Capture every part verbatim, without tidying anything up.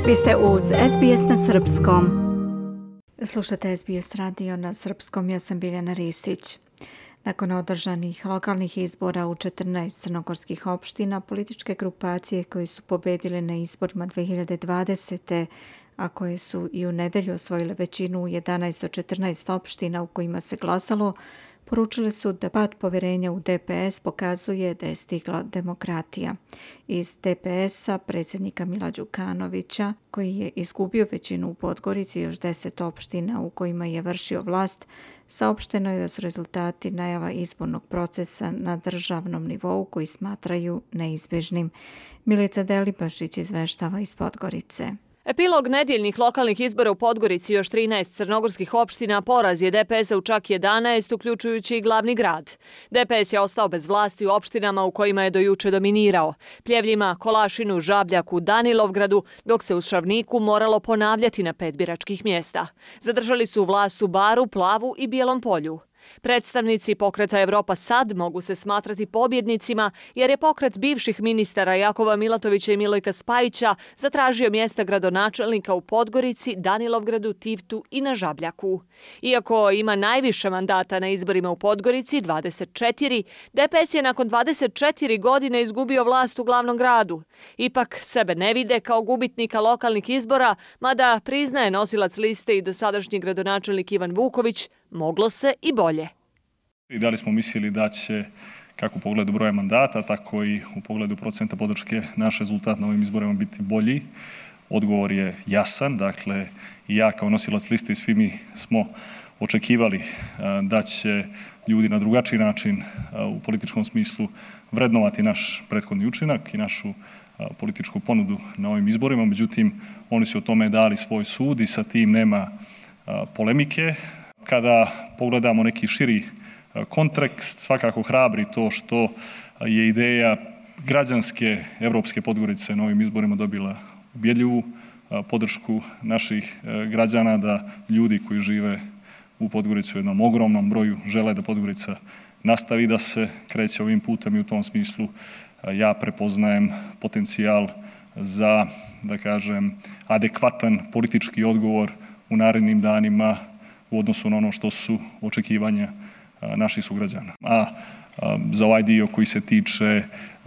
Vi ste uz S B S na srpskom. Slušate S B S radio na srpskom, ja sam Biljana Ristić. Nakon održanih lokalnih izbora u četrnaest crnogorskih opština, političke grupacije koje su pobedile na izborima dve hiljade dvadesete. a koje su i u nedelju osvojile većinu u jedanaest od četrnaest opština u kojima se glasalo, poručili su da pad poverenja u D P S pokazuje da je stigla demokratija. Iz D P S-a predsjednika Mila Đukanovića, koji je izgubio većinu u Podgorici i još deset opština u kojima je vršio vlast, saopšteno je da su rezultati najava izbornog procesa na državnom nivou koji smatraju neizbježnim. Milica Delibašić izveštava iz Podgorice. Epilog nedjeljnih lokalnih izbora u Podgorici i još trinaest crnogorskih opština poraz je D P S-a u čak jedanaest, uključujući i glavni grad. D P S je ostao bez vlasti u opštinama u kojima je do juče dominirao. Pljevljima, Kolašinu, Žabljaku, Danilovgradu, dok se u Šavniku moralo ponavljati na pet biračkih mjesta. Zadržali su vlast u Baru, Plavu i Bijelom Polju. Predstavnici pokreta Evropa Sad mogu se smatrati pobjednicima jer je pokret bivših ministara Jakova Milatovića i Milojka Spajića zatražio mjesta gradonačelnika u Podgorici, Danilovgradu, Tivtu i na Žabljaku. Iako ima najviše mandata na izborima u Podgorici, dvadeset četiri, D P S je nakon dvadeset četiri godine izgubio vlast u glavnom gradu. Ipak sebe ne vide kao gubitnika lokalnih izbora, mada priznaje nosilac liste i dosadašnji gradonačelnik Ivan Vuković, moglo se i bolje. I da li smo mislili da će, kako u pogledu broja mandata, tako i u pogledu procenta podrške, naš rezultat na ovim izborima biti bolji? Odgovor je jasan. Dakle, i ja kao nosilac liste i svi mi smo očekivali da će ljudi na drugačiji način u političkom smislu vrednovati naš prethodni učinak i našu političku ponudu na ovim izborima. Međutim, oni su o tome dali svoj sud i sa tim nema polemike. Kada pogledamo neki širi kontekst, svakako hrabri to što je ideja građanske evropske Podgorice na ovim izborima dobila ubjedljivu podršku naših građana, da ljudi koji žive u Podgorici u jednom ogromnom broju žele da Podgorica nastavi da se kreće ovim putem i u tom smislu ja prepoznajem potencijal za, da kažem, adekvatan politički odgovor u narednim danima u odnosu na ono što su očekivanja naših sugrađana. A za ovaj dio koji se tiče,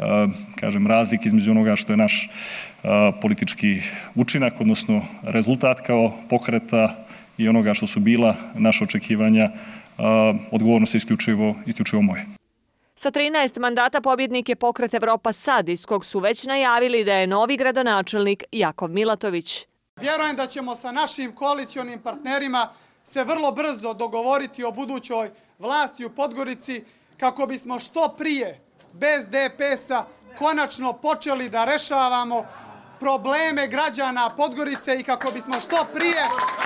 kažem, razlike između onoga što je naš politički učinak, odnosno rezultat kao pokreta i onoga što su bila naša očekivanja, odgovornost je isključivo, isključivo moje. Sa trinaest mandata pobjednik je pokret Evropa Sad, iz kog su već najavili da je novi gradonačelnik Jakov Milatović. Vjerujem da ćemo sa našim koalicionim partnerima se vrlo brzo dogovoriti o budućoj vlasti u Podgorici kako bismo što prije bez D P S-a konačno počeli da rešavamo probleme građana Podgorice i kako bismo što prije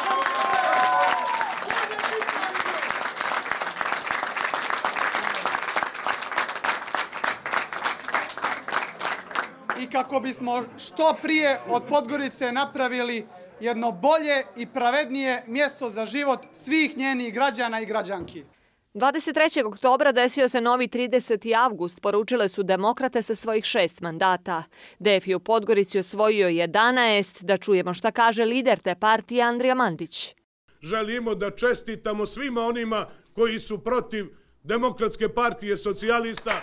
i kako bismo što prije od Podgorice napravili jedno bolje i pravednije mjesto za život svih njenih građana i građanki. dvadeset trećeg oktobra desio se novi trideseti avgust, poručile su demokrate sa svojih šest mandata. D F je u Podgorici osvojio jedanaest, da čujemo šta kaže lider te partije Andrija Mandić. Želimo da čestitamo svima onima koji su protiv Demokratske partije socijalista.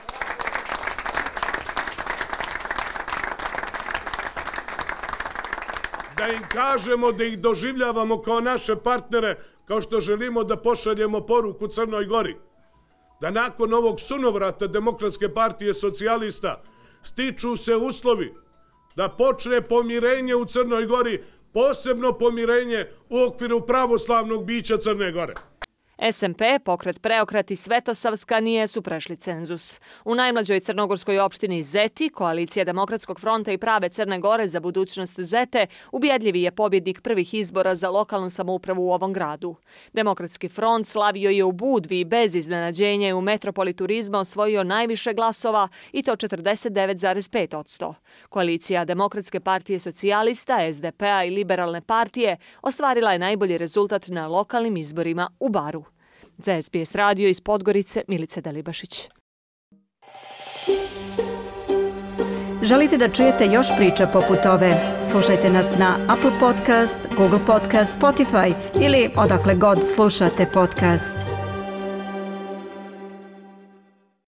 Da im kažemo da ih doživljavamo kao naše partnere, kao što želimo da pošaljemo poruku Crnoj Gori. Da nakon ovog sunovrata Demokratske partije socijalista stiču se uslovi da počne pomirenje u Crnoj Gori, posebno pomirenje u okviru pravoslavnog bića Crne Gore. S M P, pokret Preokret i Svetosavska nisu prešli cenzus. U najmlađoj crnogorskoj opštini Zeti, koalicija Demokratskog fronta i Prave Crne Gore za budućnost Zete, ubjedljivi je pobjednik prvih izbora za lokalnu samoupravu u ovom gradu. Demokratski front slavio je u Budvi i bez iznenađenja je u metropoli turizma osvojio najviše glasova i to četrdeset devet zarez pet posto. Koalicija Demokratske partije socijalista, S D P-a i Liberalne partije ostvarila je najbolji rezultat na lokalnim izborima u Baru. Za S B S radio iz Podgorice, Milica Delibašić. Želite da čujete još priča poput ove? Slušajte nas na Apple Podcast, Google Podcast, Spotify ili odakle god slušate podcast.